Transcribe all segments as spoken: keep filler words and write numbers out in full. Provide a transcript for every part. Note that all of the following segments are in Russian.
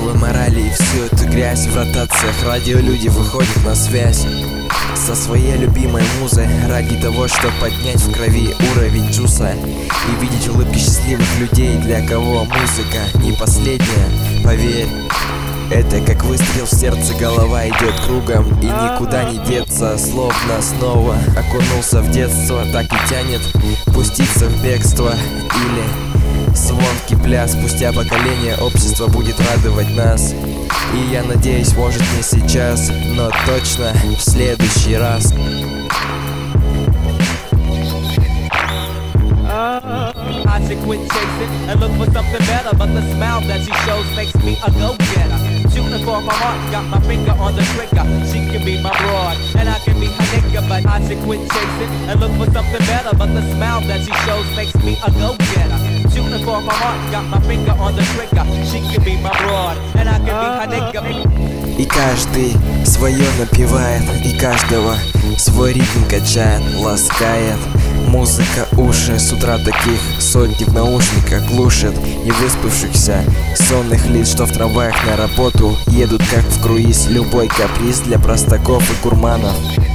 здоровой морали и всю эту грязь. В ротациях радиолюди выходят на связь со своей любимой музой, ради того, чтобы поднять в крови уровень джуса и видеть улыбки счастливых людей, для кого музыка не последняя. Поверь, это как выстрел в сердце, голова идет кругом и никуда не деться. Словно снова окунулся в детство, так и тянет пуститься в бегство. Или звонкий пляс, спустя поколение общество будет радовать нас. И я надеюсь, может не сейчас, но точно в следующий раз. I should quit chasing and look for something better, but the smile that she shows makes me a go-getter. Shooting for my heart, got my finger on the trigger. She can be my broad, and I can be her nigga, but I should quit chasing and look for something better, but the smile that she shows makes me a go-getter. Shooting for my heart, got my finger on the trigger. She can be my broad, and I can be her nigga. И каждый свое напевает, и каждого свой ритм качает, ласкает. Музыка уши с утра таких сотни в наушниках глушит невыспавшихся сонных лиц, что в трамваях на работу едут как в круиз. Любой каприз для простаков и гурманов,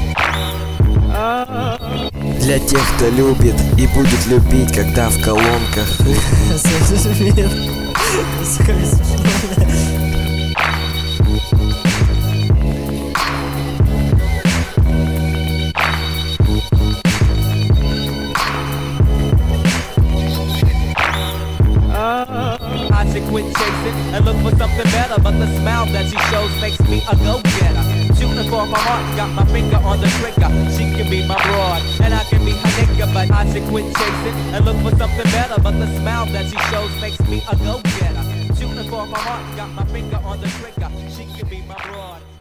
для тех, кто любит и будет любить, когда в колонках. I should quit chasing and look for something better, but the smile that she shows makes me a go-getter. Shooting for my heart, got my finger on the trigger. She can be my broad, and I can be her nigga, but I should quit chasing and look for something better, but the smile that she shows makes me a go-getter. Shooting for my heart, got my finger on the trigger. She can be my broad.